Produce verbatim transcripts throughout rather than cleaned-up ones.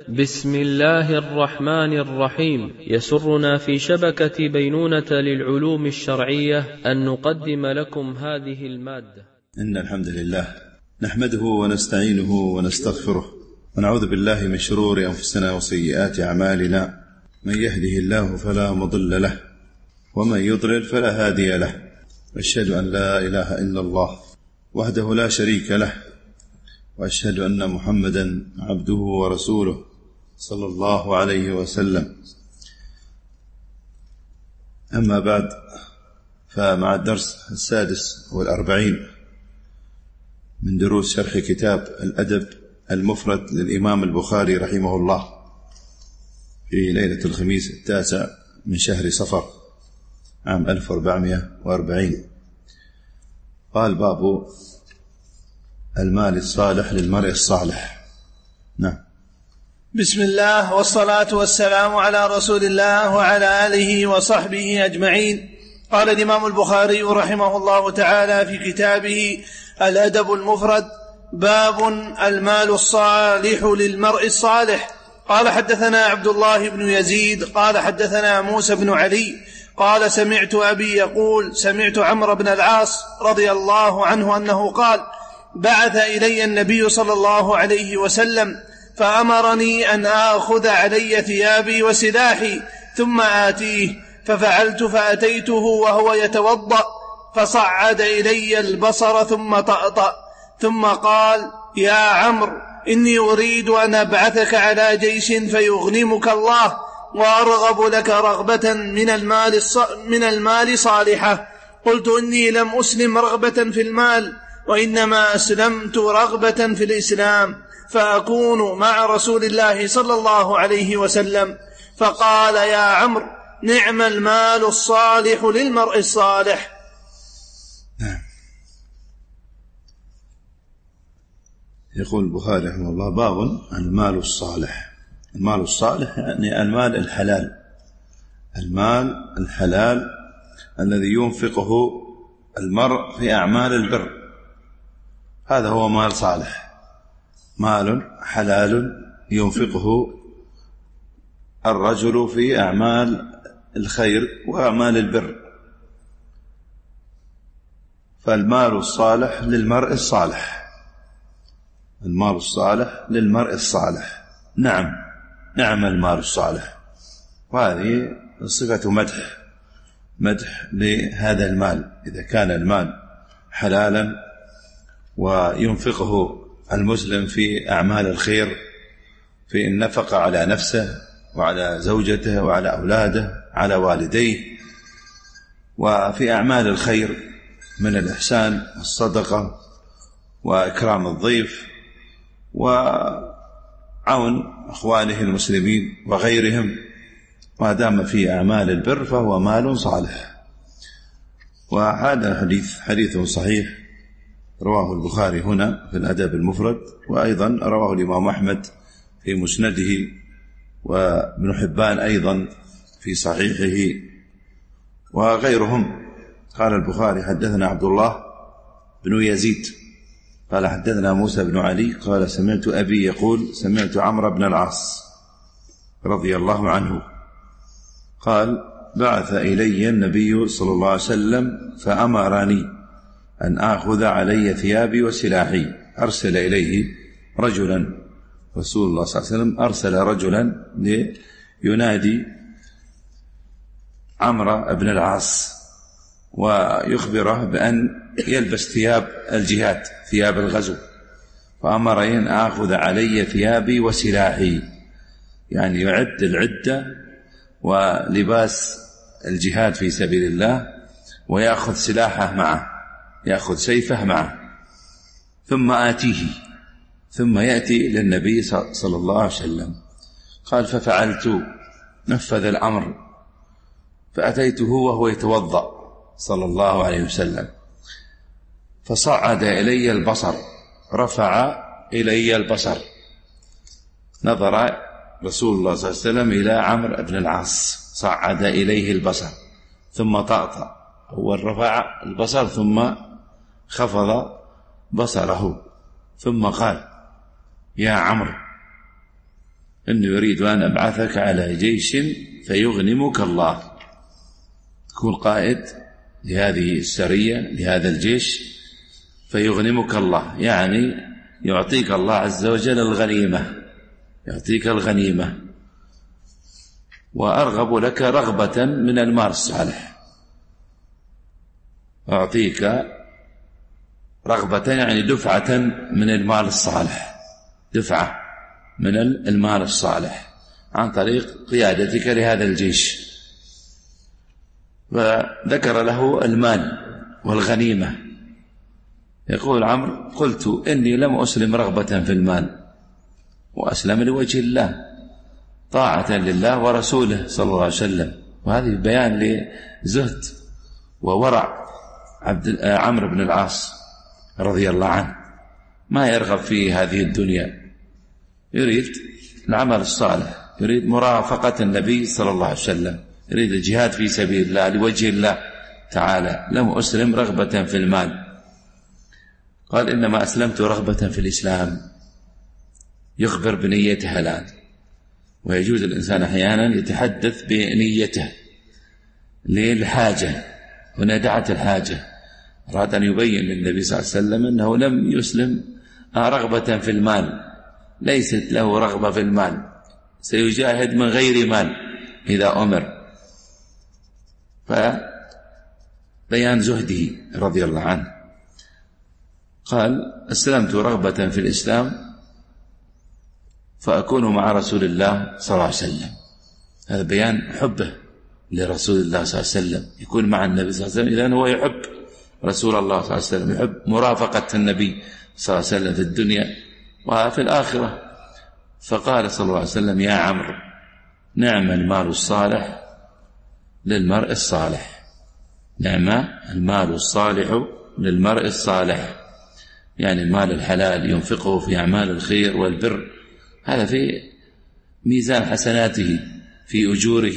بسم الله الرحمن الرحيم. يسرنا في شبكة بينونة للعلوم الشرعية أن نقدم لكم هذه المادة. إن الحمد لله نحمده ونستعينه ونستغفره ونعوذ بالله من شرور أنفسنا وسيئات أعمالنا، من يهده الله فلا مضل له ومن يضلل فلا هادي له، أشهد أن لا إله إلا الله وحده لا شريك له، وأشهد أن محمدا عبده ورسوله صلى الله عليه وسلم. أما بعد، فمع الدرس السادس والأربعين من دروس شرح كتاب الأدب المفرد للإمام البخاري رحمه الله في ليلة الخميس التاسع من شهر صفر عام ألف وأربعمائة وأربعين. قال: باب المال الصالح للمرء الصالح. نعم. بسم الله والصلاة والسلام على رسول الله وعلى آله وصحبه أجمعين. قال الإمام البخاري رحمه الله تعالى في كتابه الأدب المفرد: باب المال الصالح للمرء الصالح. قال: حدثنا عبد الله بن يزيد قال حدثنا موسى بن علي قال: سمعت أبي يقول: سمعت عمرو بن العاص رضي الله عنه أنه قال: بعث إلي النبي صلى الله عليه وسلم فأمرني أن آخذ علي ثيابي وسلاحي ثم آتيه، ففعلت فأتيته وهو يتوضأ فصعد إلي البصر ثم طأطأ، ثم قال: يا عمرو، إني أريد أن أبعثك على جيش فيغنمك الله، وأرغب لك رغبة من المال, من المال صالحة. قلت: إني لم أسلم رغبة في المال، وإنما أسلمت رغبة في الإسلام، فأكون مع رسول الله صلى الله عليه وسلم. فقال: يا عمرو، نعم المال الصالح للمرء الصالح. نعم. يقول البخاري رحمه الله: باب المال الصالح. المال الصالح يعني المال الحلال، المال الحلال الذي ينفقه المرء في أعمال البر، هذا هو مال صالح، مال حلال ينفقه الرجل في أعمال الخير وأعمال البر، فالمال الصالح للمرء الصالح، المال الصالح للمرء الصالح. نعم، نعم المال الصالح، وهذه صفة مدح، مدح لهذا المال. إذا كان المال حلالا وينفقه المسلم في أعمال الخير، في النفقة على نفسه وعلى زوجته وعلى أولاده على والديه، وفي أعمال الخير من الإحسان والصدقة وإكرام الضيف وعون أخوانه المسلمين وغيرهم، ما دام في أعمال البر فهو مال صالح. وهذا الحديث حديث صحيح رواه البخاري هنا في الأدب المفرد، وأيضا رواه الإمام أحمد في مسنده، وابن حبان أيضا في صحيحه، وغيرهم. قال البخاري: حدثنا عبد الله بن يزيد قال حدثنا موسى بن علي قال: سمعت أبي يقول: سمعت عمرو بن العاص رضي الله عنه قال: بعث إلي النبي صلى الله عليه وسلم فأمرني أن آخذ علي ثيابي وسلاحي. أرسل إليه رجلا، رسول الله صلى الله عليه وسلم أرسل رجلا لينادي عمرو بن العاص ويخبره بأن يلبس ثياب الجهاد، ثياب الغزو، فأمرني أن آخذ علي ثيابي وسلاحي، يعني يعد العدة ولباس الجهاد في سبيل الله، ويأخذ سلاحه معه، يأخذ سيفه معه، ثم آتيه، ثم يأتي للنبي صلى الله عليه وسلم. قال: ففعلت، نفذ الأمر، فأتيته وهو يتوضأ صلى الله عليه وسلم، فصعد إلي البصر، رفع إلي البصر، نظر رسول الله صلى الله عليه وسلم إلى عمرو بن العاص، صعد إليه البصر ثم طأطأ، هو رفع البصر ثم خفض بصره، ثم قال: يا عمرو، إنه يريد أن أبعثك على جيش فيغنمك الله، تكون قائد لهذه السرية لهذا الجيش فيغنمك الله، يعني يعطيك الله عز وجل الغنيمة، يعطيك الغنيمة. وأرغب لك رغبة من المال الصالح، أعطيك رغبة يعني دفعة من المال الصالح، دفعة من المال الصالح عن طريق قيادتك لهذا الجيش. وذكر له المال والغنيمة. يقول عمرو: قلت إني لم أسلم رغبة في المال، وأسلم لوجه الله طاعة لله ورسوله صلى الله عليه وسلم. وهذه بيان لزهد وورع عبد عمرو بن العاص رضي الله عنه، ما يرغب في هذه الدنيا، يريد العمل الصالح، يريد مرافقة النبي صلى الله عليه وسلم، يريد الجهاد في سبيل الله لوجه الله تعالى. لم أسلم رغبة في المال. قال: إنما أسلمت رغبة في الإسلام. يخبر بنيته الآن، ويجوز الإنسان أحيانا يتحدث بنيته للحاجة، هنا دعت الحاجة، أراد أن يبين للنبي صلى الله عليه وسلم أنه لم يسلم رغبة في المال، ليست له رغبة في المال، سيجاهد من غير مال إذا أمر. فبيان زهده رضي الله عنه. قال: أسلمت رغبة في الإسلام فأكون مع رسول الله صلى الله عليه وسلم. هذا بيان حبه لرسول الله صلى الله عليه وسلم، يكون مع النبي صلى الله عليه وسلم، إذن هو يحب رسول الله صلى الله عليه وسلم، يحب مرافقة النبي صلى الله عليه وسلم في الدنيا وفي الآخرة. فقال صلى الله عليه وسلم: يا عمرو، نعم المال الصالح للمرء الصالح، نعم المال الصالح للمرء الصالح، يعني المال الحلال ينفقه في أعمال الخير والبر، هذا في ميزان حسناته، في أجوره،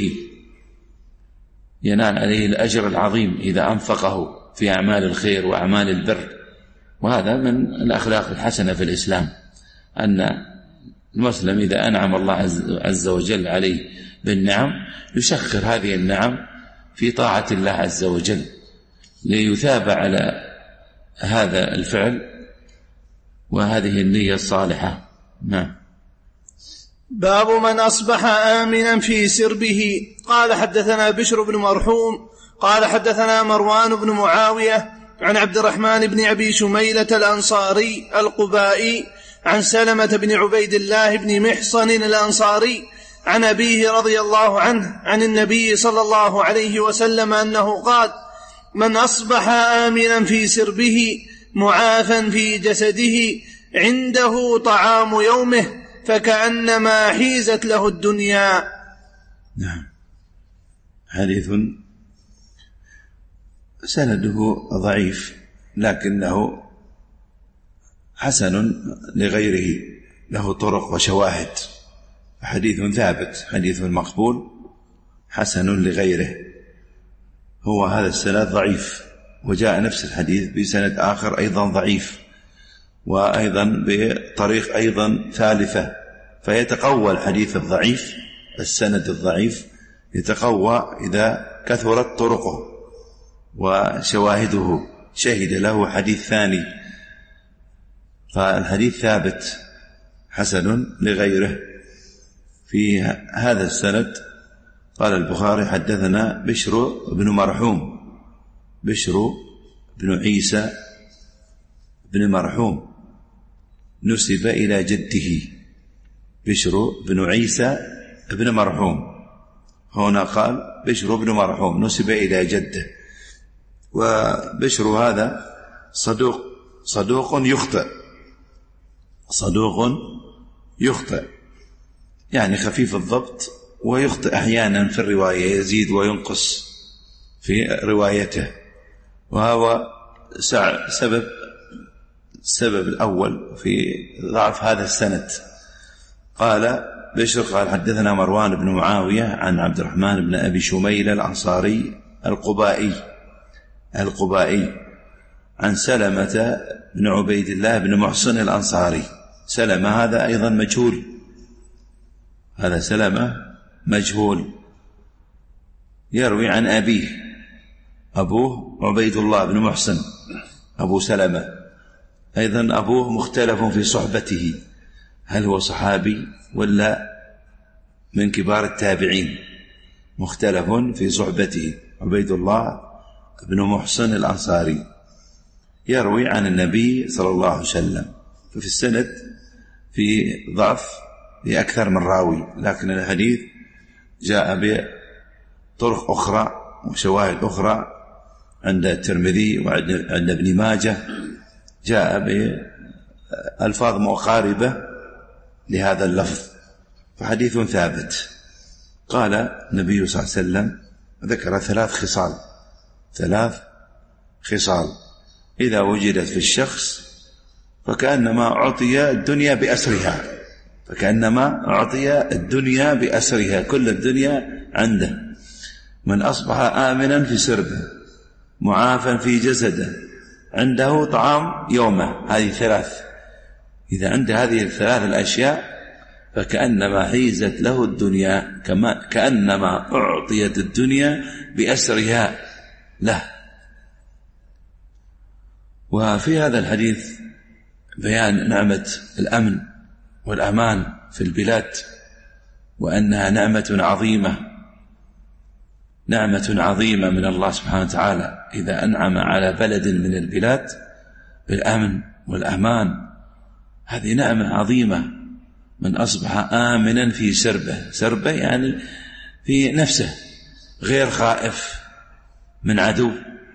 ينال عليه الأجر العظيم إذا أنفقه في أعمال الخير وأعمال البر. وهذا من الأخلاق الحسنة في الإسلام، أن المسلم إذا أنعم الله عز وجل عليه بالنعم يسخر هذه النعم في طاعة الله عز وجل ليثاب على هذا الفعل وهذه النية الصالحة. نعم. باب من أصبح آمنا في سربه. قال: حدثنا بشر بن مرحوم قال حدثنا مروان بن معاوية عن عبد الرحمن بن أبي شميلة الأنصاري القبائي عن سلمة بن عبيد الله بن محصن الأنصاري عن أبيه رضي الله عنه عن النبي صلى الله عليه وسلم أنه قال: من أصبح آمنا في سربه معافا في جسده عنده طعام يومه فكأنما حيزت له الدنيا. نعم. حديث سنده ضعيف لكنه حسن لغيره، له طرق وشواهد، حديث ثابت، حديث مقبول حسن لغيره. هو هذا السند ضعيف، وجاء نفس الحديث بسند آخر أيضا ضعيف، وأيضا بطريق أيضا ثالثة، فيتقوى الحديث الضعيف، السند الضعيف يتقوى إذا كثرت طرقه وشواهده، شهد له حديث ثاني، فالحديث ثابت حسن لغيره. في هذا السند قال البخاري: حدثنا بشر بن مرحوم، بشر بن عيسى بن مرحوم نسب إلى جده، بشر بن عيسى بن مرحوم، هنا قال بشر بن مرحوم نسب إلى جده. وبشر هذا صدوق، صدوق يخطئ، صدوق يخطئ يعني خفيف الضبط، ويخطئ أحيانا في الرواية، يزيد وينقص في روايته، وهو سبب السبب الأول في ضعف هذا السند. قال بشر قال: حدثنا مروان بن معاوية عن عبد الرحمن بن أبي شميل الأنصاري القبائي القبائي عن سلمة بن عبيد الله بن محصن الأنصاري. سلمة هذا أيضا مجهول، هذا سلمة مجهول، يروي عن أبيه، أبوه عبيد الله بن محسن أبو سلمة. أيضا أبوه مختلف في صحبته، هل هو صحابي ولا من كبار التابعين، مختلف في صحبته. عبيد الله بن محسن الأنصاري يروي عن النبي صلى الله عليه وسلم، ففي السند في ضعف بأكثر من راوي، لكن الحديث جاء بطرق أخرى وشواهد أخرى عند الترمذي وعند ابن ماجه، جاء بألفاظ مقاربة لهذا اللفظ، فحديث ثابت. قال النبي صلى الله عليه وسلم ذكر ثلاث خصال ثلاث خصال إذا وجدت في الشخص فكأنما أعطي الدنيا بأسرها، فكأنما أعطي الدنيا بأسرها، كل الدنيا عنده. من أصبح آمنا في سربه، معافا في جسده، عنده طعام يومه. هذه ثلاث، إذا عنده هذه الثلاث الأشياء فكأنما حيزت له الدنيا، كما كأنما أعطيت الدنيا بأسرها له. وفي هذا الحديث بيان نعمة الأمن والأمان في البلاد، وأنها نعمة عظيمة، نعمة عظيمة من الله سبحانه وتعالى إذا أنعم على بلد من البلاد بالأمن والأمان. هذه نعمة عظيمة. من أصبح آمنا في سربه، سربه يعني في نفسه، غير خائف من عدو،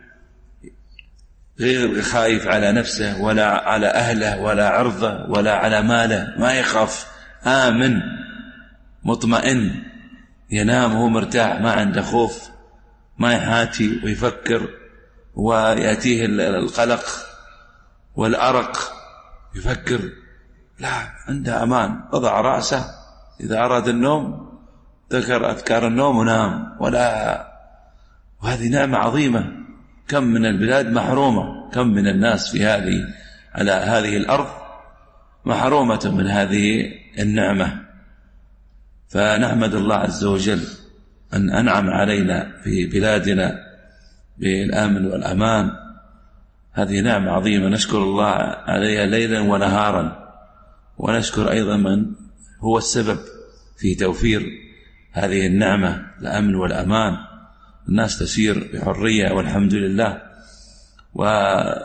غير خايف على نفسه ولا على أهله ولا عرضه ولا على ماله، ما يخاف، آمن مطمئن، ينام وهو مرتاح، ما عنده خوف، ما يحاتي ويفكر ويأتيه القلق والأرق يفكر، لا، عنده أمان، وضع رأسه إذا أراد النوم ذكر أذكار النوم ونام. ولا وهذه نعمة عظيمة. كم من البلاد محرومة، كم من الناس في هذه على هذه الأرض محرومة من هذه النعمة. فنحمد الله عز وجل أن أنعم علينا في بلادنا بالأمن والأمان، هذه نعمة عظيمة نشكر الله عليها ليلا ونهارا، ونشكر أيضا من هو السبب في توفير هذه النعمة، الأمن والأمان. الناس تسير بحرية والحمد لله، وفي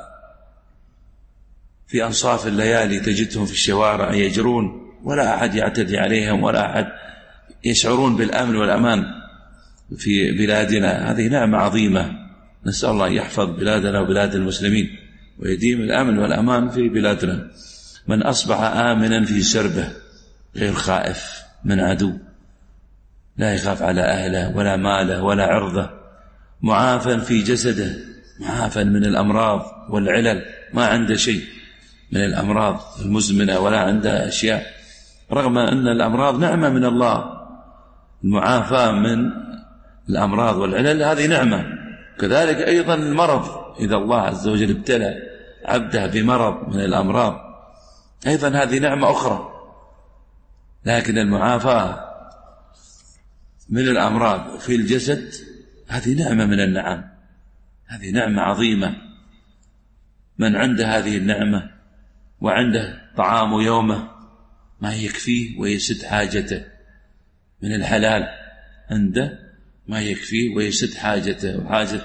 أنصاف الليالي تجدهم في الشوارع يجرون، ولا أحد يعتدي عليهم، ولا أحد، يشعرون بالأمن والأمان في بلادنا. هذه نعمة عظيمة، نسأل الله يحفظ بلادنا وبلاد المسلمين ويديم الأمن والأمان في بلادنا. من أصبح آمنا في سربه، غير خائف من عدو، لا يخاف على أهله ولا ماله ولا عرضه، معافا في جسده، معافا من الأمراض والعلل، ما عنده شيء من الأمراض المزمنة ولا عنده أشياء، رغم أن الأمراض نعمة من الله. المعافاة من الأمراض والعلل هذه نعمة. كذلك أيضا المرض، إذا الله عز وجل ابتلى عبده بمرض من الأمراض أيضا هذه نعمة أخرى. لكن المعافاة من الأمراض في الجسد هذه نعمة من النعم، هذه نعمة عظيمة. من عنده هذه النعمة وعنده طعام يومه ما يكفيه ويسد حاجته من الحلال، عنده ما يكفيه ويسد حاجته وحاجة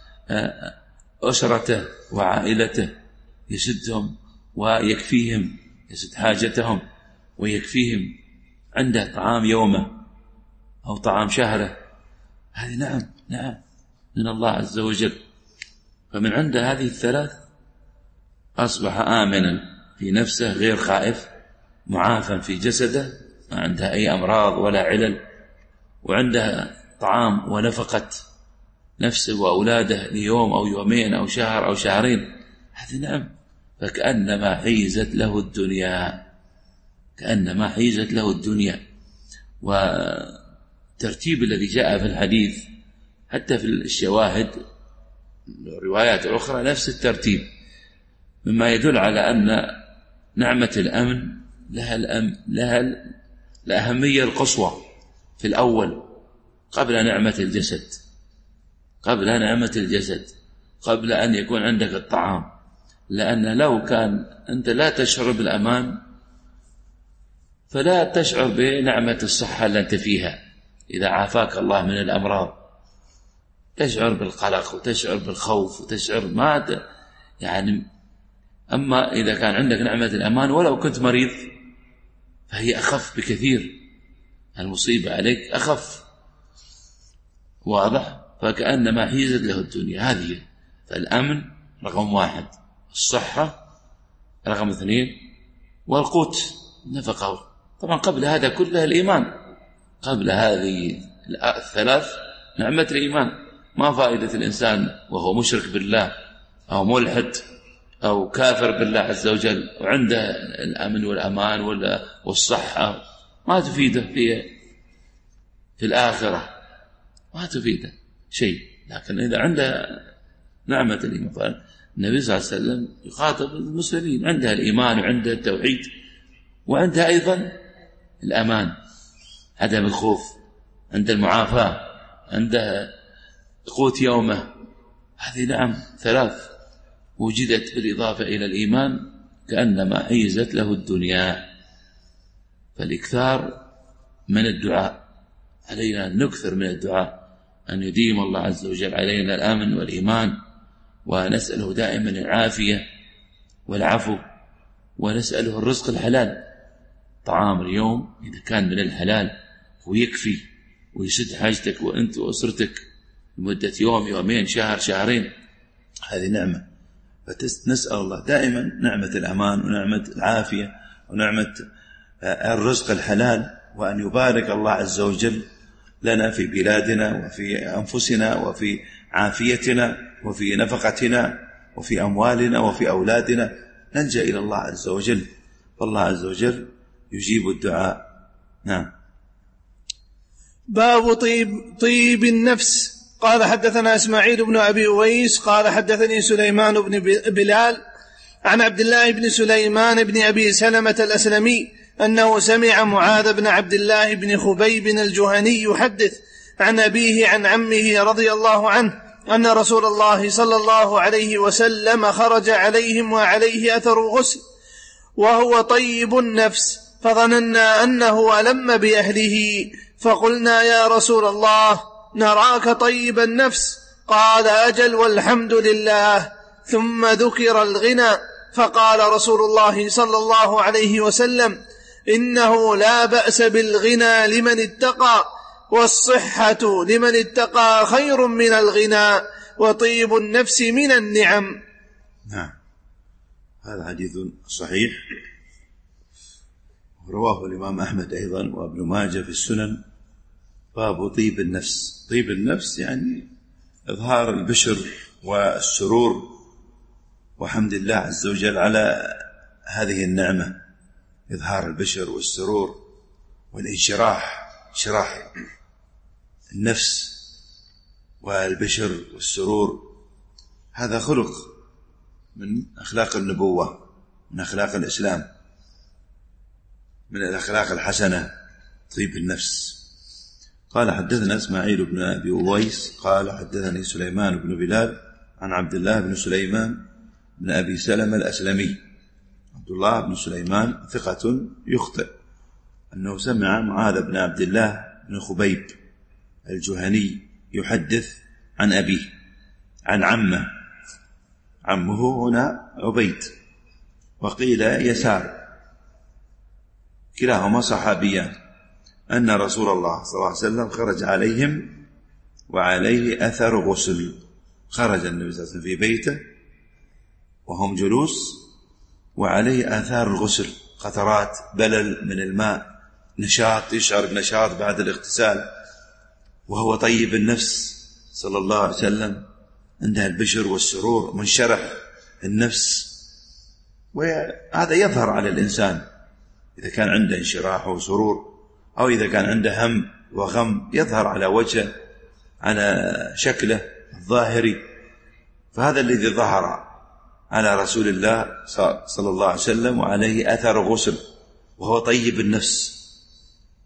أسرته وعائلته، يسدهم ويكفيهم، يسد حاجتهم ويكفيهم، عنده طعام يومه أو طعام شهره، هذه نعم نعم من الله عز وجل. فمن عنده هذه الثلاث أصبح آمنا في نفسه، غير خائف، معافى في جسده، ما عنده أي أمراض ولا علل، وعنده طعام ونفقة نفسه وأولاده ليوم أو يومين أو شهر أو شهرين، هذه نعم. فكأنما حيزت له الدنيا، كأنما حيزت له الدنيا. والترتيب الذي جاء في الحديث حتى في الشواهد الروايات الأخرى نفس الترتيب، مما يدل على أن نعمة الأمن لها, الأم لها الأهمية القصوى في الأول قبل نعمة الجسد، قبل نعمة الجسد، قبل أن يكون عندك الطعام. لأن لو كان أنت لا تشعر بالأمان فلا تشعر بنعمة الصحة اللي أنت فيها. إذا عافاك الله من الأمراض تشعر بالقلق وتشعر بالخوف وتشعر ما يعني. أما إذا كان عندك نعمة الأمان ولو كنت مريض فهي أخف بكثير، المصيبة عليك أخف، واضح؟ فكأنما حيزت له الدنيا. هذه فالأمن رقم واحد، الصحة رقم اثنين، والقوت نفقه. طبعا قبل هذا كله الإيمان، قبل هذه الثلاث نعمة الإيمان. ما فائدة الإنسان وهو مشرك بالله أو ملحد أو كافر بالله عز وجل وعنده الأمن والأمان والصحة، ما تفيده في في الآخرة، ما تفيده شيء. لكن إذا عنده نعمة الإيمان، النبي صلى الله عليه وسلم يخاطب المسلمين عندها الإيمان وعندها التوحيد وعندها أيضا الأمان، عدم الخوف، عند المعافاة، عندها قوت يومه. هذه نعم ثلاث وجدت بالإضافة إلى الإيمان كأنما حيزت له الدنيا. فالإكثار من الدعاء، علينا أن نكثر من الدعاء، أن يديم الله عز وجل علينا الأمن والإيمان، ونسأله دائما العافية والعفو، ونسأله الرزق الحلال. طعام اليوم إذا كان من الحلال ويكفي ويسد حاجتك وأنت وأسرتك لمدة يوم يومين شهر شهرين، هذه نعمة. فنسأل الله دائما نعمة الأمان ونعمة العافية ونعمة الرزق الحلال، وأن يبارك الله عز وجل لنا في بلادنا وفي أنفسنا وفي عافيتنا وفي نفقتنا وفي أموالنا وفي أولادنا. نلجأ إلى الله عز وجل، فالله عز وجل يجيب الدعاء. نعم. باب طيب, طيب النفس. قال حدثنا إسماعيل بن أبي أويس قال حدثني سليمان بن بلال عن عبد الله بن سليمان بن أبي سلمة الأسلمي أنه سمع معاذ بن عبد الله بن خبيب الجهني يحدث عن أبيه عن عمه رضي الله عنه أن رسول الله صلى الله عليه وسلم خرج عليهم وعليه أثر غسل وهو طيب النفس، فظننا أنه ألم بأهله، فقلنا يا رسول الله نراك طيب النفس. قال أجل والحمد لله. ثم ذكر الغنى، فقال رسول الله صلى الله عليه وسلم إنه لا بأس بالغنى لمن اتقى، والصحة لمن اتقى خير من الغنى، وطيب النفس من النعم. نعم، هذا حديث صحيح رواه الإمام أحمد أيضا وابن ماجه في السنن. باب طيب النفس. طيب النفس يعني إظهار البشر والسرور وحمد الله عز وجل على هذه النعمة، إظهار البشر والسرور والانشراح، انشراح النفس والبشر والسرور. هذا خلق من أخلاق النبوة، من أخلاق الإسلام، من الأخلاق الحسنة، طيب النفس. قال حدثنا إسماعيل بن أبي أويس قال حدثني سليمان بن بلال عن عبد الله بن سليمان بن أبي سلمة الأسلمي. عبد الله بن سليمان ثقة يخطئ، أنه سمع معاذ بن عبد الله بن خبيب الجهني يحدث عن أبيه عن عمه، عمه هنا عبيد وقيل يسار، كلاهما صحابيان، أن رسول الله صلى الله عليه وسلم خرج عليهم وعليه أثر غسل. خرج النبي صلى الله عليه وسلم في بيته وهم جلوس وعليه آثار الغسل، قطرات بلل من الماء، نشاط، يشعر بنشاط بعد الاغتسال، وهو طيب النفس صلى الله عليه وسلم، عنده البشر والسرور، منشرح النفس. وهذا يظهر على الإنسان إذا كان عنده انشراح وسرور، أو إذا كان عنده هم وغم يظهر على وجهه، على شكله الظاهري. فهذا الذي ظهر على رسول الله صلى الله عليه وسلم وعليه أثر غسل وهو طيب النفس.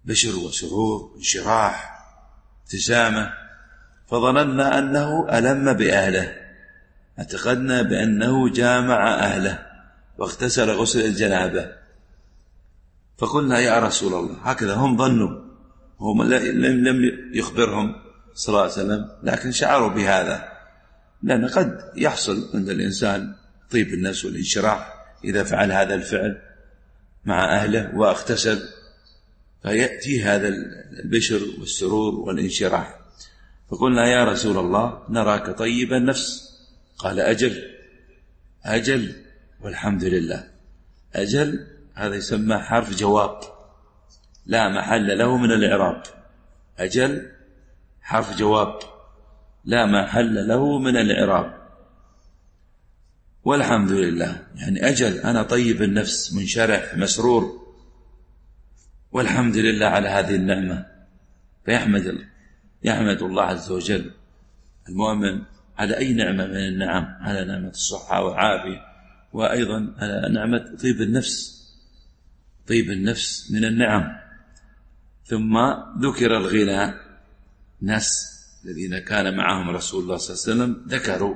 بشر وسرور انشراح ابتسامة، فظننا أنه ألم بأهله، اعتقدنا بأنه جامع أهله واغتسل غسل الجنابة، فقلنا يا رسول الله، هكذا هم ظنوا، هم لم يخبرهم صلى الله عليه وسلم، لكن شعروا بهذا، لأن قد يحصل عند الإنسان طيب النفس والانشراح إذا فعل هذا الفعل مع أهله واغتسل، فيأتي هذا البشر والسرور والانشراح. فقلنا يا رسول الله نراك طيب النفس. قال أجل أجل والحمد لله. أجل هذا يسمى حرف جواب لا محل له من الإعراب. أجل حرف جواب لا محل له من الإعراب. والحمد لله يعني أجل أنا طيب النفس منشرح مسرور، والحمد لله على هذه النعمة. فيحمد الله يحمد الله عز وجل المؤمن على أي نعمة من النعم، على نعمة الصحة والعافية، وأيضا على نعمة طيب النفس. طيب النفس من النعم. ثم ذكر الغنى. ناس الذين كان معهم رسول الله صلى الله عليه وسلم ذكروا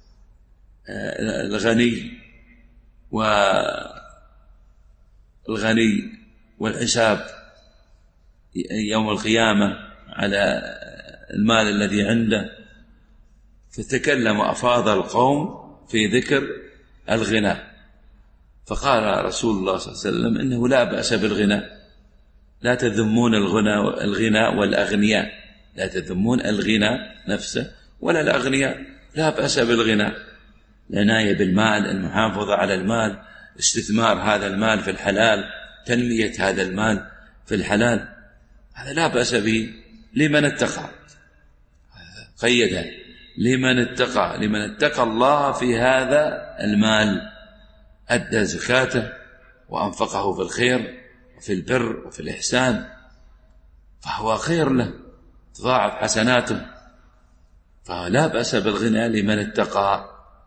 الغني والغني والحساب يوم القيامة على المال الذي عنده، فتكلم وأفاض القوم في ذكر الغنى. فقال رسول الله صلى الله عليه وسلم إنه لا بأس بالغنى، لا تذمون الغنى الغنى والأغنياء، لا تذمون الغنى نفسه ولا الأغنياء، لا بأس بالغنى. العناية بالمال، المحافظة على المال، استثمار هذا المال في الحلال، تنمية هذا المال في الحلال، هذا لا بأس به لمن اتقى. قيدها لمن اتقى، لمن اتقى الله في هذا المال، أدى زكاته وأنفقه في الخير وفي البر وفي الإحسان، فهو خير له، تضاعف حسناته، فلا بأس بالغنى لمن اتقى.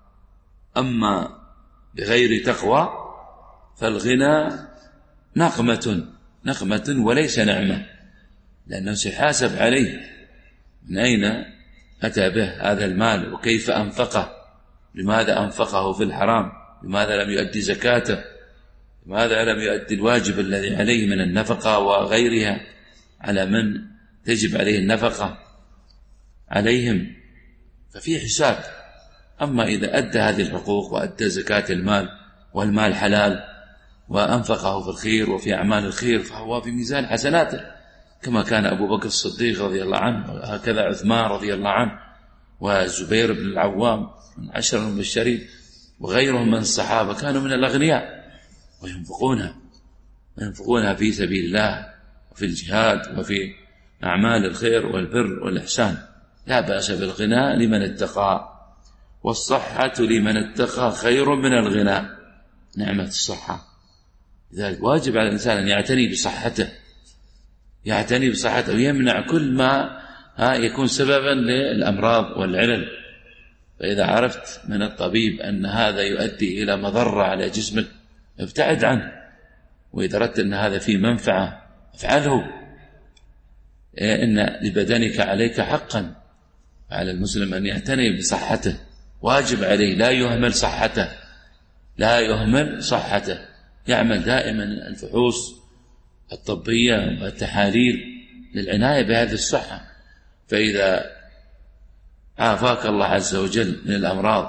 أما بغير تقوى فالغنى نقمة نقمة وليس نعمة، لأنه سيحاسب عليه من أين أتى به هذا المال وكيف أنفقه، لماذا أنفقه في الحرام، لماذا لم يؤدي زكاته، لماذا لم يؤدي الواجب الذي عليه من النفقة وغيرها على من تجب عليه النفقة عليهم، ففي حساب. أما إذا أدى هذه الحقوق وأدى زكاة المال والمال حلال وأنفقه في الخير وفي أعمال الخير، فهو في ميزان حسناته، كما كان أبو بكر الصديق رضي الله عنه، وهكذا عثمان رضي الله عنه، والزبير بن العوام من عشر المبشرين، وغيرهم من الصحابة كانوا من الأغنياء وينفقونها وينفقونها في سبيل الله وفي الجهاد وفي أعمال الخير والبر والإحسان. لا بأس بالغنى لمن اتقى، والصحة لمن اتقى خير من الغنى. نعمة الصحة، لذلك واجب على الإنسان أن يعتني بصحته، يعتني بصحته ويمنع كل ما يكون سببا للأمراض والعلل. فإذا عرفت من الطبيب أن هذا يؤدي إلى مضرة على جسمك ابتعد عنه، وإذا أردت أن هذا فيه منفعة افعله. إن لبدنك عليك حقا، على المسلم أن يعتني بصحته، واجب عليه لا يهمل صحته، لا يهمل صحته، يعمل دائما الفحوص الطبية والتحاليل للعناية بهذه الصحة. فإذا عافاك الله عز وجل من الأمراض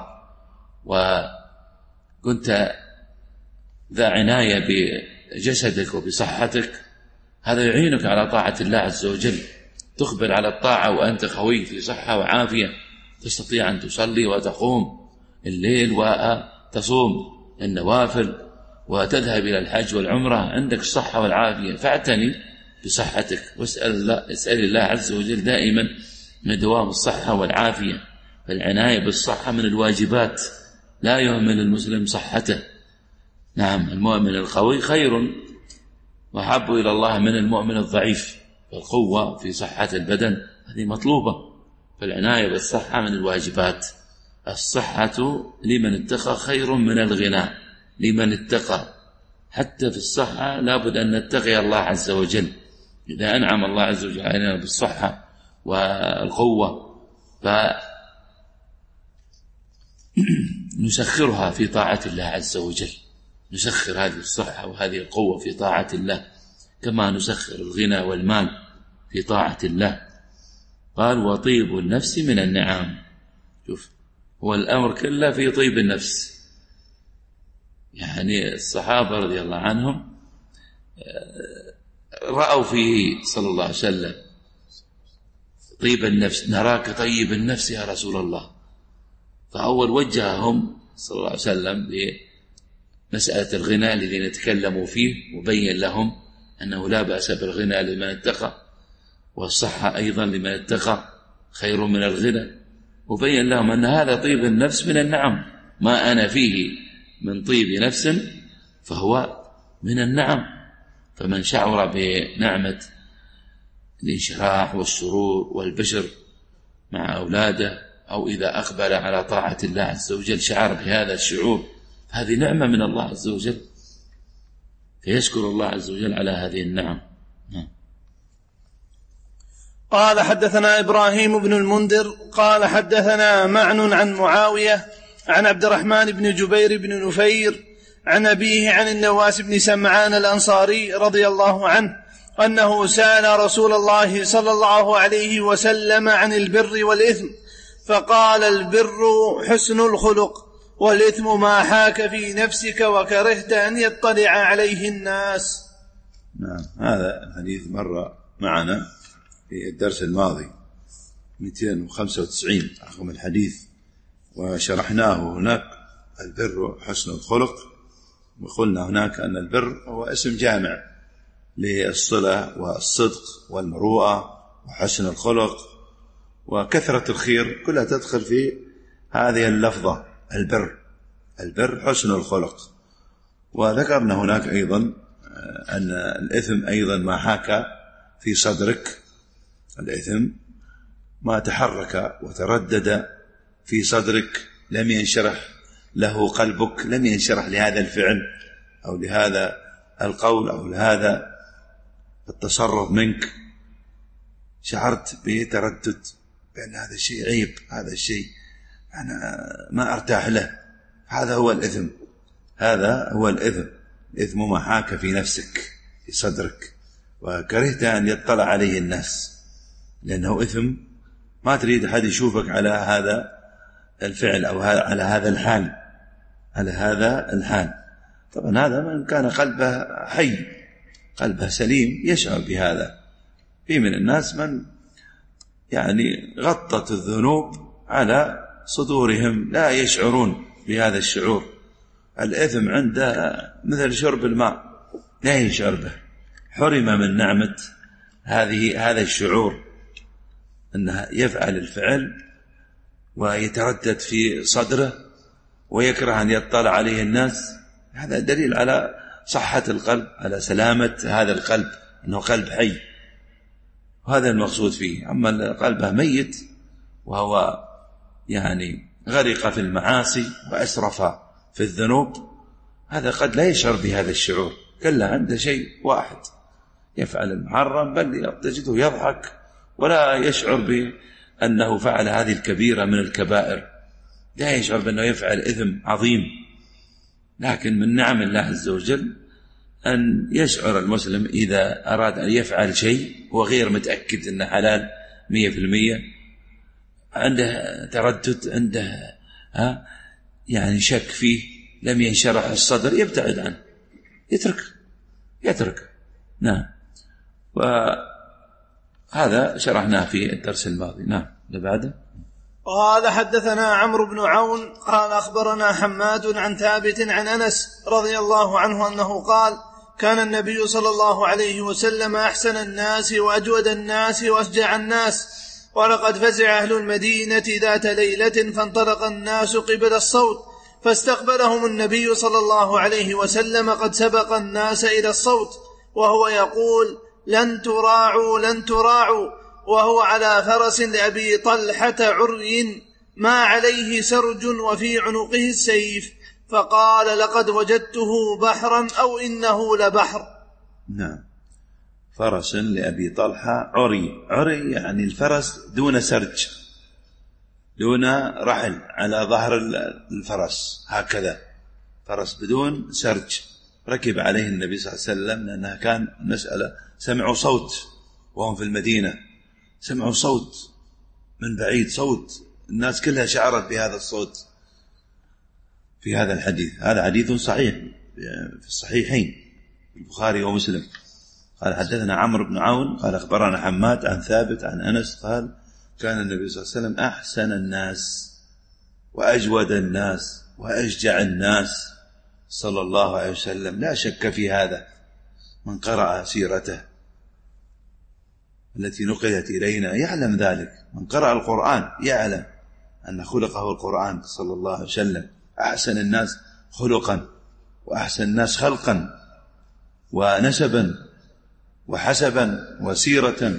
وكنت ذا عناية بجسدك وبصحتك، هذا يعينك على طاعة الله عز وجل، تقبل على الطاعة وأنت قوي في صحة وعافية، تستطيع أن تصلي وتقوم الليل وتصوم النوافل وتذهب إلى الحج والعمرة، عندك الصحة والعافية. فاعتني بصحتك واسأل الله, اسأل الله عز وجل دائما من دوام الصحة والعافية. فالعناية بالصحة من الواجبات، لا يهمل المسلم صحته. نعم، المؤمن القوي خير وحب إلى الله من المؤمن الضعيف، والقوة في صحة البدن هذه مطلوبة، فالعناية بالصحة من الواجبات. الصحة لمن اتقى خير من الغنى لمن اتقى. حتى في الصحة لابد أن نتقي الله عز وجل، إذا أنعم الله عز وجل علينا بالصحة والقوة فنسخرها في طاعة الله عز وجل، نسخر هذه الصحة وهذه القوة في طاعة الله كما نسخر الغنى والمال في طاعة الله. قال وطيب النفس من النعم. شوف، هو الأمر كله في طيب النفس. يعني الصحابة رضي الله عنهم رأوا فيه صلى الله عليه وسلم طيب النفس، نراك طيب النفس يا رسول الله. فأول وجههم صلى الله عليه وسلم لمسألة الغنى الذي نتكلم فيه، وبين لهم أنه لا بأس بالغنى لمن اتقى، والصحة أيضا لمن اتقى خير من الغنى، وبين لهم أن هذا طيب النفس من النعم، ما أنا فيه من طيب نفس فهو من النعم. فمن شعر بنعمة الانشراح والسرور والبشر مع أولاده، أو إذا أقبل على طاعة الله عز وجل شعر بهذا الشعور، هذه نعمة من الله عز وجل، فيشكر الله عز وجل على هذه النعم. قال حدثنا إبراهيم بن المنذر قال حدثنا معن عن معاوية عن عبد الرحمن بن جبير بن نفير عن أبيه عن النواس بن سمعان الأنصاري رضي الله عنه أنه سأل رسول الله صلى الله عليه وسلم عن البر والإثم، فقال البر حسن الخلق، والإثم ما حاك في نفسك وكرهت أن يطلع عليه الناس. نعم، هذا الحديث مر معنا في الدرس الماضي مئتين وخمسة وتسعين رقم الحديث، وشرحناه هناك البر حسن الخلق، وقلنا هناك أن البر هو اسم جامع للصلة والصدق والمروءة وحسن الخلق وكثرة الخير، كلها تدخل في هذه اللفظة البر. البر حسن الخلق. وذكرنا هناك أيضا أن الإثم أيضا ما حاك في صدرك، الإثم ما تحرك وتردد في صدرك، لم ينشرح له قلبك، لم ينشرح لهذا الفعل أو لهذا القول أو لهذا التصرف منك، شعرت بتردد بأن هذا الشيء عيب، هذا الشيء أنا ما أرتاح له، هذا هو الإثم. هذا هو الإثم. الإثم ما حاك في نفسك في صدرك وكرهت أن يطلع عليه الناس، لأنه إثم ما تريد أحد يشوفك على هذا الفعل أو على هذا الحال، على هذا الحال. طبعا هذا من كان قلبه حي، قلبه سليم، يشعر بهذا. في من الناس من يعني غطت الذنوب على صدورهم، لا يشعرون بهذا الشعور. الإثم عنده مثل شرب الماء، لا يشعر به، حرم من نعمة هذه هذا الشعور، أنه يفعل الفعل ويتردد في صدره ويكره أن يطلع عليه الناس. هذا دليل على صحة القلب، على سلامة هذا القلب، أنه قلب حي، وهذا المقصود فيه. أما قلبه ميت وهو يعني غرق في المعاصي وأسرف في الذنوب، هذا قد لا يشعر بهذا الشعور، كلا عنده شيء واحد يفعل المحرم، بل تجده يضحك ولا يشعر بأنه فعل هذه الكبيرة من الكبائر، لا يشعر بأنه يفعل إثم عظيم. لكن من نعم الله عز وجل أن يشعر المسلم إذا أراد أن يفعل شيء وغير متأكد أنه حلال مية في المية، عنده تردد، عنده ها يعني شك فيه، لم ينشرح الصدر، يبتعد عنه، يترك يترك نعم. وهذا شرحناه في الدرس الماضي. نعم، لبعده. قال حدثنا عمرو بن عون قال أخبرنا حماد عن ثابت عن أنس رضي الله عنه أنه قال كان النبي صلى الله عليه وسلم أحسن الناس وأجود الناس وأشجع الناس، ولقد فزع أهل المدينة ذات ليلة فانطلق الناس قبل الصوت، فاستقبلهم النبي صلى الله عليه وسلم قد سبق الناس إلى الصوت وهو يقول لن تراعوا لن تراعوا، وهو على فرس لأبي طلحة عري ما عليه سرج وفي عنقه السيف، فقال لقد وجدته بحرا أو إنه لبحر. نعم. فرس لأبي طلحة عري. عري يعني الفرس دون سرج، دون رحل على ظهر الفرس، هكذا فرس بدون سرج. ركب عليه النبي صلى الله عليه وسلم لأنها كان مسألة سمعوا صوت وهم في المدينة، سمعوا صوت من بعيد، صوت الناس كلها شعرت بهذا الصوت. في هذا الحديث، هذا حديث صحيح في الصحيحين البخاري ومسلم. قال حدثنا عمرو بن عون قال أخبرنا حماد عن ثابت عن أنس قال كان النبي صلى الله عليه وسلم أحسن الناس وأجود الناس وأشجع الناس صلى الله عليه وسلم، لا شك في هذا. من قرأ سيرته التي نقلت إلينا يعلم ذلك، من قرأ القرآن يعلم أن خلقه القرآن صلى الله عليه وسلم. أحسن الناس خلقا وأحسن الناس خلقا ونسبا وحسبا وسيرة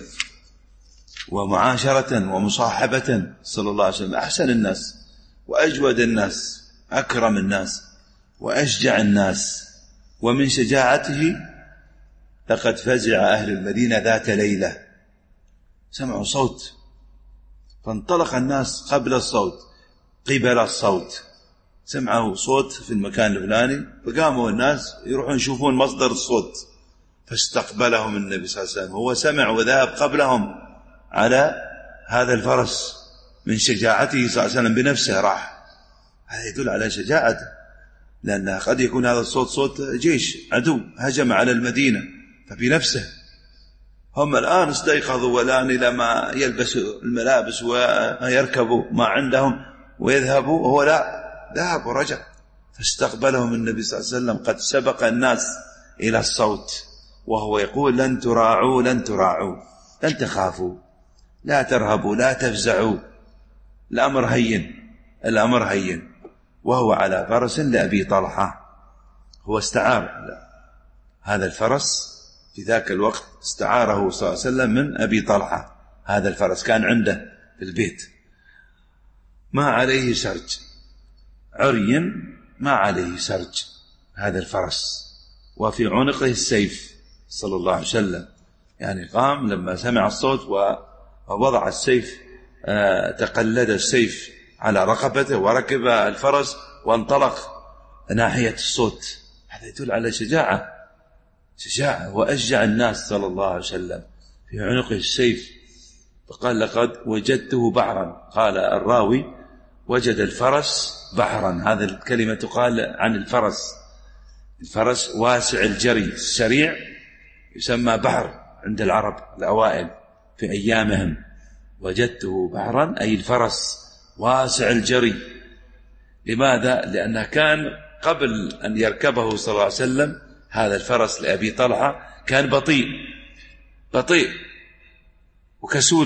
ومعاشرة ومصاحبة صلى الله عليه وسلم. أحسن الناس وأجود الناس، أكرم الناس وأشجع الناس. ومن شجاعته لقد فزع أهل المدينة ذات ليلة، سمعوا صوت فانطلق الناس قبل الصوت قبل الصوت، سمعوا صوت في المكان الفلاني فقاموا الناس يروحون يشوفون مصدر الصوت، فاستقبلهم النبي صلى الله عليه وسلم. هو سمع وذهب قبلهم على هذا الفرس من شجاعته صلى الله عليه وسلم، بنفسه راح. هذا يدل على شجاعته، لأن قد يكون هذا الصوت صوت جيش عدو هجم على المدينة، فبنفسه. هم الآن استيقظوا والآن إلى ما يلبسوا الملابس ويركبوا ما عندهم ويذهبوا، هو لا، ذهب ورجع. فاستقبلهم النبي صلى الله عليه وسلم قد سبق الناس إلى الصوت، وهو يقول لن تراعوا لن تراعوا، لن تخافوا، لا ترهبوا، لا تفزعوا، الأمر هين، الأمر هين. وهو على فرس لأبي طلحة. هو استعار هذا الفرس في ذاك الوقت، استعاره صلى الله عليه وسلم من أبي طلحة. هذا الفرس كان عنده في البيت، ما عليه سرج، عري ما عليه سرج هذا الفرس، وفي عنقه السيف صلى الله عليه وسلم. يعني قام لما سمع الصوت ووضع السيف، تقلد السيف على رقبته وركب الفرس وانطلق ناحية الصوت. هذا يدل على شجاعة، شجاعة وأشجع الناس صلى الله عليه وسلم. في عنقه السيف، فقال لقد وجدته بحرا. قال الراوي وجد الفرس بحرا، هذا الكلمة تقال عن الفرس. الفرس واسع الجري سريع، يسمى بحر عند العرب الأوائل في أيامهم. وجدته بحرا أي الفرس واسع الجري. لماذا؟ لأنه كان قبل أن يركبه صلى الله عليه وسلم هذا الفرس لأبي طلحة كان بطيء بطيء وكسول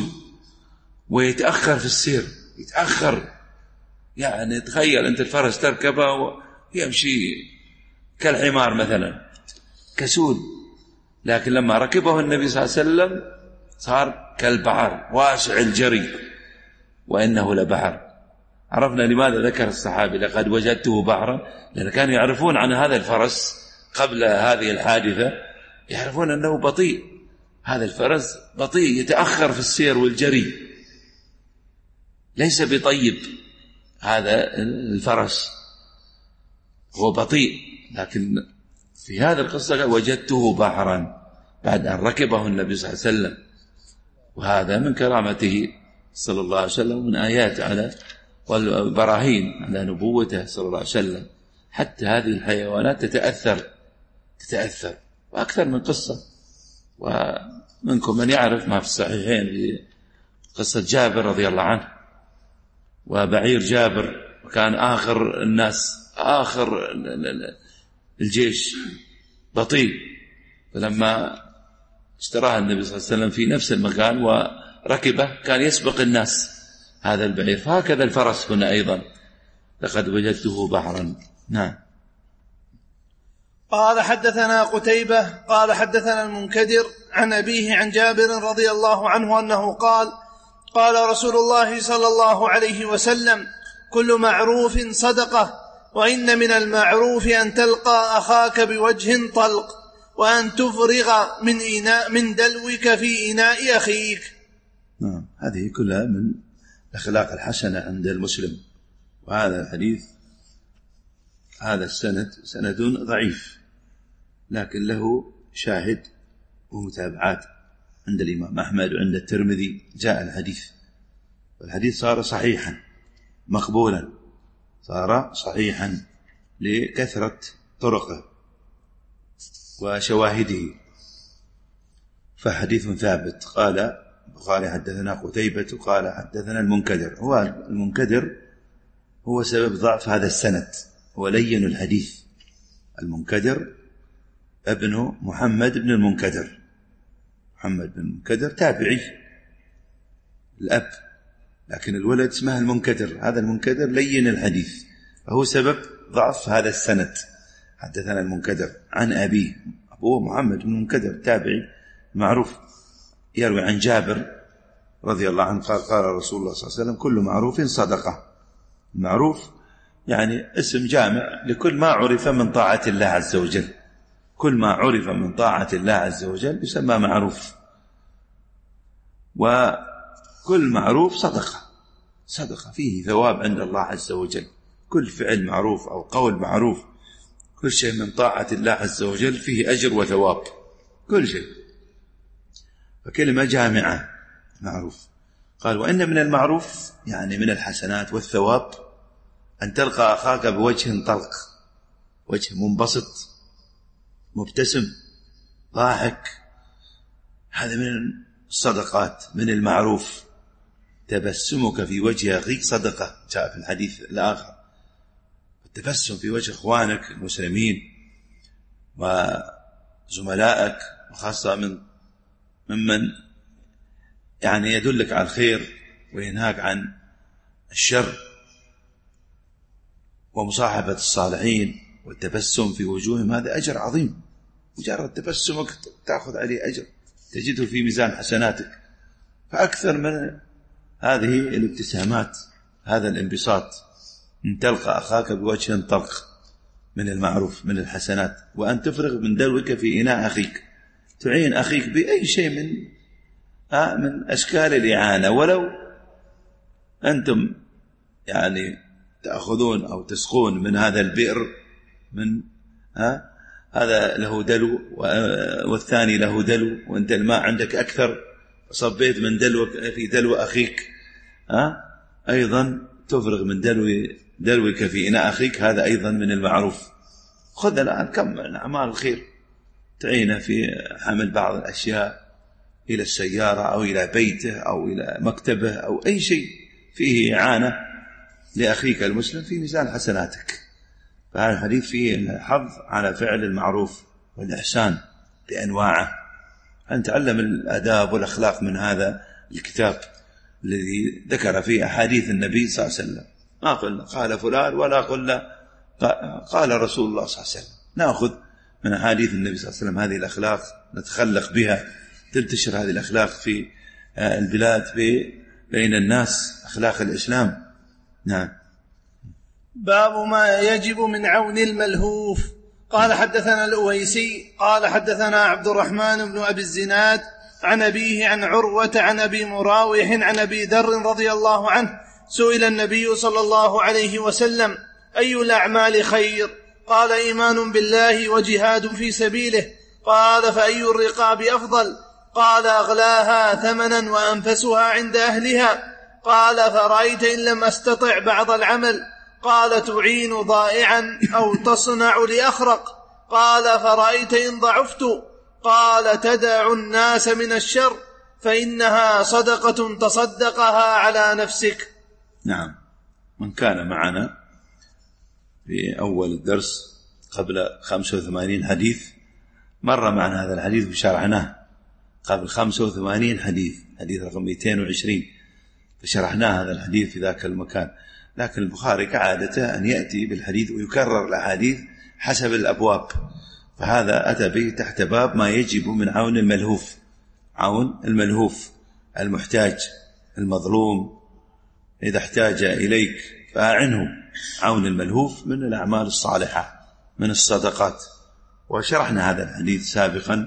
ويتأخر في السير، يتأخر. يعني تخيل أنت الفرس تركبه ويمشي كالحمار مثلا، كسول. لكن لما ركبه النبي صلى الله عليه وسلم صار كالبحر واسع الجري، وإنه لبحر. عرفنا لماذا ذكر الصحابي لقد وجدته بحرا، لأن كانوا يعرفون عن هذا الفرس قبل هذه الحادثة، يعرفون أنه بطيء. هذا الفرس بطيء، يتأخر في السير والجري، ليس بطيب. هذا الفرس هو بطيء. لكن في هذا القصة وجدته بحرا بعد أن ركبه النبي صلى الله عليه وسلم. وهذا من كرامته صلى الله عليه وسلم، من آيات على والبراهين على نبوته صلى الله عليه وسلم. حتى هذه الحيوانات تتأثر تتأثر وأكثر من قصة. ومنكم من يعرف ما في الصحيحين في قصة جابر رضي الله عنه وبعير جابر، وكان آخر الناس آخر الجيش بطيء، فلما اشتراها النبي صلى الله عليه وسلم في نفس المكان وركبه كان يسبق الناس هذا البعير. فهكذا الفرس هنا أيضا لقد وجدته بحرا. نعم. قال حدثنا قتيبة قال حدثنا المنكدر عن أبيه عن جابر رضي الله عنه أنه قال قال رسول الله صلى الله عليه وسلم كل معروف صدقة، وإن من المعروف أن تلقى أخاك بوجه طلق، وأن تفرغ من إناء من دلوك في إناء أخيك. نعم، هذه كلها من الأخلاق الحسنة عند المسلم. وهذا الحديث هذا السند سند ضعيف، لكن له شاهد ومتابعات عند الإمام أحمد وعند الترمذي جاء الحديث، والحديث صار صحيحا مقبولا، صار صحيحا لكثرة طرقه وشواهده، فحديث ثابت. قال البخاري حدثنا قتيبة قال حدثنا المنكدر. هو المنكدر هو سبب ضعف هذا السند، هو لين الحديث. المنكدر ابن محمد بن المنكدر، محمد بن المنكدر تابعي الأب، لكن الولد اسمه المنكدر. هذا المنكدر لين الحديث، فهو سبب ضعف هذا السند. حدثنا المنكدر عن أبيه، أبوه محمد بن المنكدر تابعي معروف، يروي عن جابر رضي الله عنه قال قال رسول الله صلى الله عليه وسلم: كل معروف صدقة. معروف يعني اسم جامع لكل ما عرف من طاعة الله عز وجل، كل ما عرف من طاعة الله عز وجل يسمى معروف، وكل معروف صدقة، صدقة فيه ثواب عند الله عز وجل. كل فعل معروف أو قول معروف، كل شيء من طاعة الله عز وجل فيه أجر وثواب، كل شيء، فكلمة جامعة معروف. قال: وإن من المعروف يعني من الحسنات والثواب أن تلقى أخاك بوجه طلق، وجه منبسط مبتسم ضاحك، هذا من الصدقات، من المعروف. تبسمك في وجه أخيك صدقة، جاء في الحديث الآخر. التبسم في وجه إخوانك المسلمين وزملائك، وخاصة من ممن يعني يدلك على الخير وينهاك عن الشر، ومصاحبة الصالحين والتبسم في وجوههم، هذا أجر عظيم. مجرد تبسمك تأخذ عليه أجر، تجده في ميزان حسناتك. فأكثر من هذه الابتسامات، هذا الانبساط، أن تلقى أخاك بوجه طلق، من المعروف، من الحسنات. وأن تفرغ من دلوك في إناء أخيك، تعين أخيك بأي شيء من آه من أشكال الإعانة، ولو أنتم يعني تأخذون أو تسقون من هذا البئر، من ها هذا له دلو والثاني له دلو، وأنت الماء عندك أكثر، صبيت من دلوك في دلو أخيك، ها أيضا تفرغ من دلو دلوك في إناء أخيك، هذا أيضا من المعروف. خذ الآن كم من أعمال الخير تعينه في حمل بعض الأشياء إلى السيارة أو إلى بيته أو إلى مكتبه أو أي شيء فيه إعانة لأخيك المسلم في ميزان حسناتك. فهذا الحديث فيه الحظ على فعل المعروف والإحسان بأنواعه. نتعلم الآداب والأخلاق من هذا الكتاب الذي ذكر فيه أحاديث النبي صلى الله عليه وسلم. ما قلنا قال فلان ولا قلنا قال رسول الله صلى الله عليه وسلم. نأخذ من أحاديث النبي صلى الله عليه وسلم هذه الأخلاق، نتخلق بها، تنتشر هذه الأخلاق في البلاد بين الناس، أخلاق الإسلام. نعم. باب ما يجب من عون الملهوف. قال حدثنا الأويسي قال حدثنا عبد الرحمن بن أبي الزناد عن أبيه عن عروة عن أبي مراوح عن أبي ذر رضي الله عنه سئل النبي صلى الله عليه وسلم: أي الأعمال خير؟ قال: إيمان بالله وجهاد في سبيله. قال: فأي الرقاب أفضل؟ قال: أغلاها ثمنا وأنفسها عند أهلها. قال: فرأيت إن لم أستطع بعض العمل؟ قال: تعين ضائعا أو تصنع لأخرق. قال: فرأيت إن ضعفت؟ قال: تدع الناس من الشر فإنها صدقة تصدقها على نفسك. نعم. من كان معنا في أول الدرس قبل خمسة وثمانين حديث مر معنا هذا الحديث وشرحناه قبل خمسة وثمانين حديث، حديث رقم مئتين وعشرين، فشرحناه هذا الحديث في ذاك المكان. لكن البخاري كعادته أن يأتي بالحديث ويكرر الأحاديث حسب الأبواب، فهذا أتى به تحت باب ما يجب من عون الملهوف. عون الملهوف، المحتاج المظلوم إذا احتاج إليك فأعنه. عون الملهوف من الأعمال الصالحة، من الصدقات. وشرحنا هذا الحديث سابقا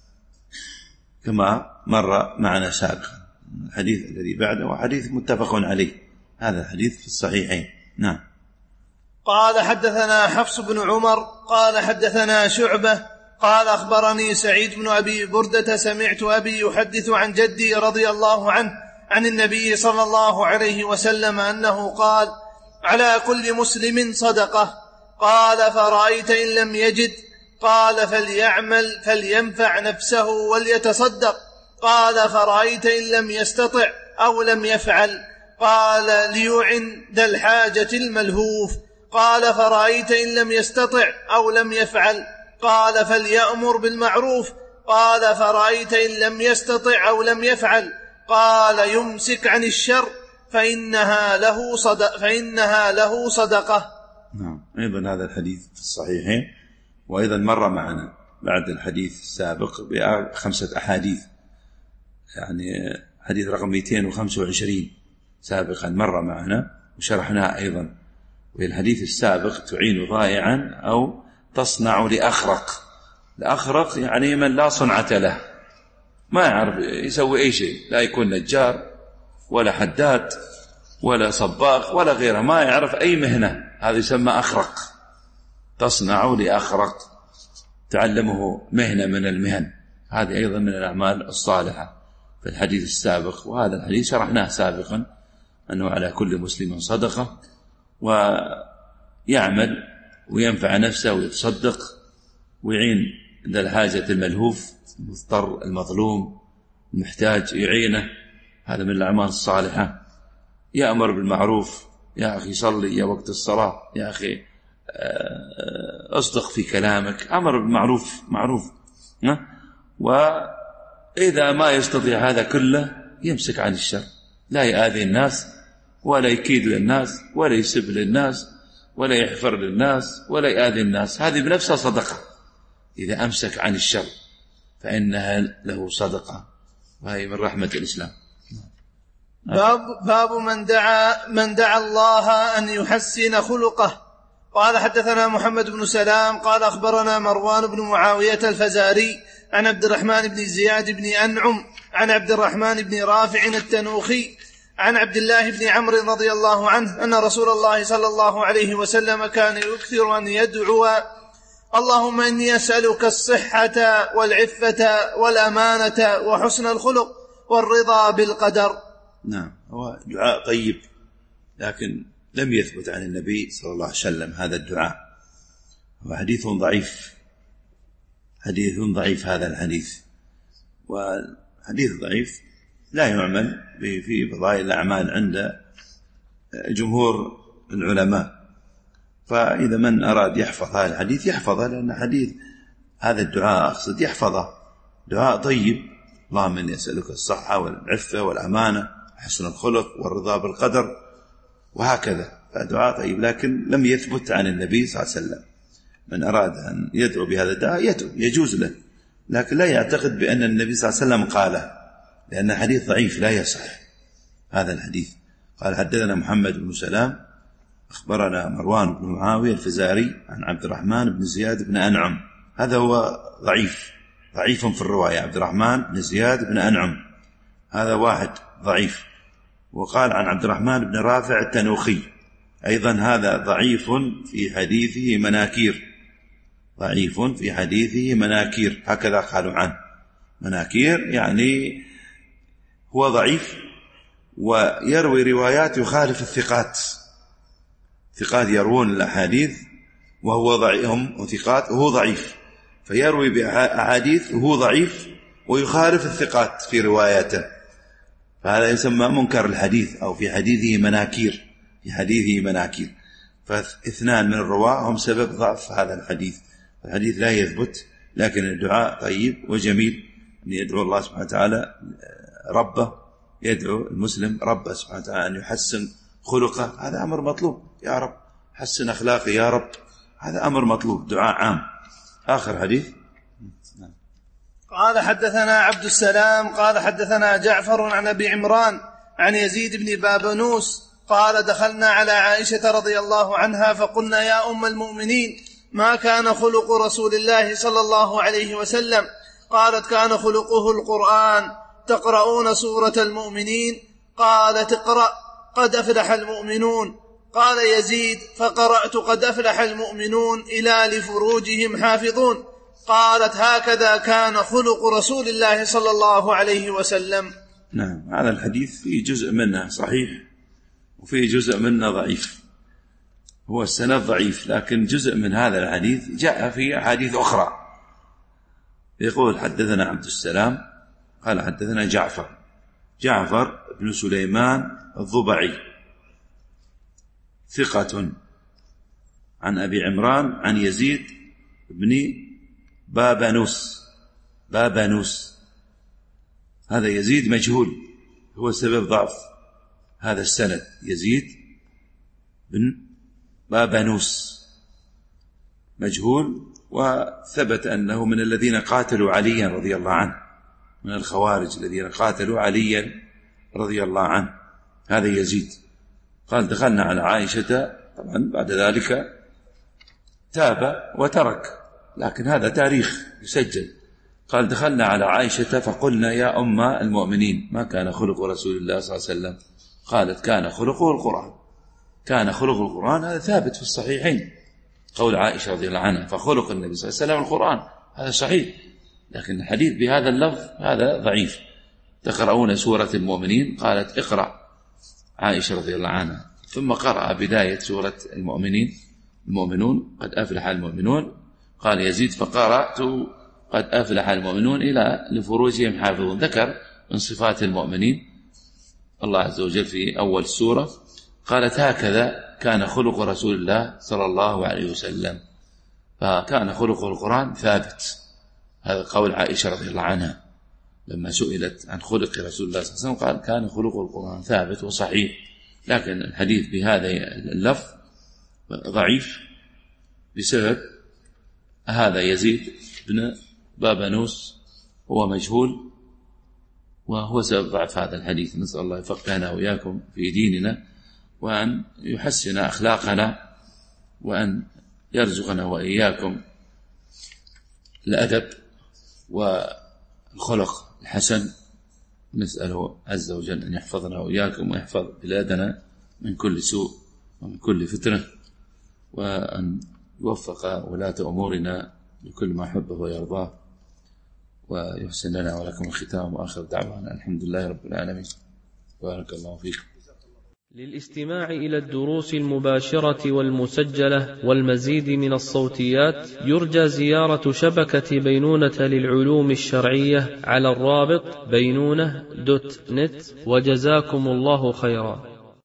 كما مر معنا سابقا. الحديث الذي بعده وحديث متفق عليه، هذا الحديث في الصحيحين. نعم. قال حدثنا حفص بن عمر قال حدثنا شعبة قال أخبرني سعيد بن أبي بردة سمعت أبي يحدث عن جدي رضي الله عنه عن النبي صلى الله عليه وسلم أنه قال: على كل مسلم صدقة. قال: فرأيت إن لم يجد؟ قال: فليعمل فلينفع نفسه وليتصدق. قال: فرأيت إن لم يستطع أو لم يفعل؟ قال: ليعن ذا الحاجة الملهوف. قال: فرأيت إن لم يستطع أو لم يفعل؟ قال: فليأمر بالمعروف. قال: فرأيت إن لم يستطع أو لم يفعل؟ قال: يمسك عن الشر فإنها له صدق فإنها له صدقة. نعم. أيضا هذا الحديث في الصحيحين، وأيضا مر معنا بعد الحديث السابق بخمسة أحاديث، يعني حديث رقم مئتين وخمسة وعشرين سابقا مر معنا وشرحناه أيضا. والحديث السابق: تعين ضائعا أو تصنع لأخرق. لأخرق يعني من لا صنعة له، ما يعرف يسوي أي شيء، لا يكون نجار ولا حداد ولا صباغ ولا غيره، ما يعرف أي مهنة، هذا يسمى أخرق. تصنع لأخرق، تعلمه مهنة من المهن، هذه أيضا من الأعمال الصالحة في الحديث السابق. وهذا الحديث شرحناه سابقا أنه على كل مسلم صدقة، ويعمل وينفع نفسه ويتصدق ويعين ذا الحاجة الملهوف، المضطر المظلوم المحتاج يعينه، هذا من الأعمال الصالحة. يأمر بالمعروف، يا أخي صلي يا وقت الصلاة، يا أخي أصدق في كلامك، أمر بالمعروف معروف. وإذا ما يستطيع هذا كله يمسك عن الشر، لا يؤذي الناس ولا يكيد للناس ولا يسب للناس ولا يحفر للناس ولا يؤذي الناس، هذه بنفسها صدقة. إذا أمسك عن الشر فإنها له صدقة، وهي من رحمة الإسلام. باب, باب من دعا من دعا الله أن يحسن خلقه. قال حدثنا محمد بن سلام قال أخبرنا مروان بن معاوية الفزاري عن عبد الرحمن بن زياد بن أنعم عن عبد الرحمن بن رافع التنوخي عن عبد الله بن عمرو رضي الله عنه أن رسول الله صلى الله عليه وسلم كان يكثر أن يدعو: اللهم إني أسألك الصحة والعفة والأمانة وحسن الخلق والرضا بالقدر. نعم، هو دعاء طيب، لكن لم يثبت عن النبي صلى الله عليه وسلم هذا الدعاء، هو حديث ضعيف، حديث ضعيف هذا الحديث. والحديث ضعيف لا يعمل في فضائل الأعمال عند جمهور العلماء، فإذا من أراد يحفظ هذا الحديث يحفظه، لأن حديث هذا الدعاء أقصد يحفظه، دعاء طيب: اللهم إني أسألك الصحة والعفة والأمانة حسن الخلق والرضا بالقدر، وهكذا، فدعاء طيب، لكن لم يثبت عن النبي صلى الله عليه وسلم. من أراد أن يدعو بهذا الدعاء يدعو، يجوز له، لكن لا يعتقد بأن النبي صلى الله عليه وسلم قاله، لأن الحديث ضعيف لا يصح هذا الحديث. قال حدثنا محمد بن سلام أخبرنا مروان بن معاوية الفزاري عن عبد الرحمن بن زياد بن أنعم، هذا هو ضعيف، ضعيف في الرواية، عبد الرحمن بن زياد بن أنعم هذا واحد ضعيف. وقال عن عبد الرحمن بن رافع التنوخي أيضا هذا ضعيف في حديثه مناكير، ضعيف في حديثه مناكير، هكذا قالوا عنه، مناكير يعني هو ضعيف ويروي روايات يخالف الثقات، ثقات يروون الأحاديث وهو ضعيف، هم ثقات وهو ضعيف، فيروي بأحاديث وهو ضعيف ويخالف الثقات في رواياته، فهذا يسمى منكر الحديث، أو في حديثه مناكير، في حديثه مناكير، فاثنان من الرواة هم سبب ضعف هذا الحديث. الحديث لا يثبت، لكن الدعاء طيب وجميل، أن يدعو الله سبحانه وتعالى ربه، يدعو المسلم ربه سبحانه وتعالى أن يحسن خلقه، هذا أمر مطلوب، يا رب حسن أخلاقي يا رب، هذا أمر مطلوب، دعاء عام. آخر حديث. قال حدثنا عبد السلام قال حدثنا جعفر عن أبي عمران عن يزيد بن بابنوس قال دخلنا على عائشة رضي الله عنها فقلنا: يا أم المؤمنين، ما كان خلق رسول الله صلى الله عليه وسلم؟ قالت كان خلقه القرآن. تقرؤون سورة المؤمنين؟ قالت اقرأ قد أفلح المؤمنون. قال يزيد فقرأت قد أفلح المؤمنون إلى لفروجهم حافظون. قالت هكذا كان خلق رسول الله صلى الله عليه وسلم. نعم، هذا الحديث فيه جزء منه صحيح وفيه جزء منه ضعيف. هو السند ضعيف، لكن جزء من هذا الحديث جاء في أحاديث أخرى. يقول حدثنا عبد السلام قال حدثنا جعفر جعفر بن سليمان الضبعي ثقة عن أبي عمران عن يزيد بن بابانوس بابانوس هذا يزيد مجهول، هو سبب ضعف هذا السند. يزيد بن بابانوس مجهول، وثبت أنه من الذين قاتلوا عليا رضي الله عنه، من الخوارج الذين قاتلوا عليا رضي الله عنه. هذا يزيد قال دخلنا على عائشة، طبعا بعد ذلك تاب وترك، لكن هذا تاريخ يسجل. قال دخلنا على عائشة فقلنا يا أم المؤمنين ما كان خلق رسول الله صلى الله عليه وسلم؟ قالت كان خلقه القرآن. كان خلق القرآن، هذا ثابت في الصحيحين، قول عائشة رضي الله عنها فخلق النبي صلى الله عليه وسلم القرآن، هذا صحيح، لكن الحديث بهذا اللفظ هذا ضعيف. تقرؤون سورة المؤمنين؟ قالت اقرأ عائشة رضي الله عنها، ثم قرأ بداية سورة المؤمنين المؤمنون قد أفلح المؤمنون. قال يزيد فقرأت قد أفلح المؤمنون إلى لفروجهم حافظون. ذكر من صفات المؤمنين الله عز وجل في أول السورة. قالت هكذا كان خلق رسول الله صلى الله عليه وسلم، فكان خلق القرآن ثابت. هذا قول عائشة رضي الله عنها لما سئلت عن خلق رسول الله صلى الله عليه وسلم قال كان خلق القرآن ثابت وصحيح، لكن الحديث بهذا اللفظ ضعيف بسبب هذا يزيد بن بابانوس، هو مجهول وهو سبب ضعف هذا الحديث. نسأل الله يفقهنا وإياكم في ديننا، وأن يحسن أخلاقنا، وأن يرزقنا وإياكم الأدب والخلق الحسن. نسأله عز وجل أن يحفظنا وإياكم ويحفظ بلادنا من كل سوء ومن كل فتنة، وأن يوفق ولاة أمورنا لكل ما يحبه ويرضاه، ويحسن لنا ولكم الختام. وآخر دعوانا الحمد لله رب العالمين. بارك الله فيكم. للاستماع إلى الدروس المباشرة والمسجلة والمزيد من الصوتيات يرجى زيارة شبكة بينونة للعلوم الشرعية على الرابط بينونة دوت نت، وجزاكم الله خيرا.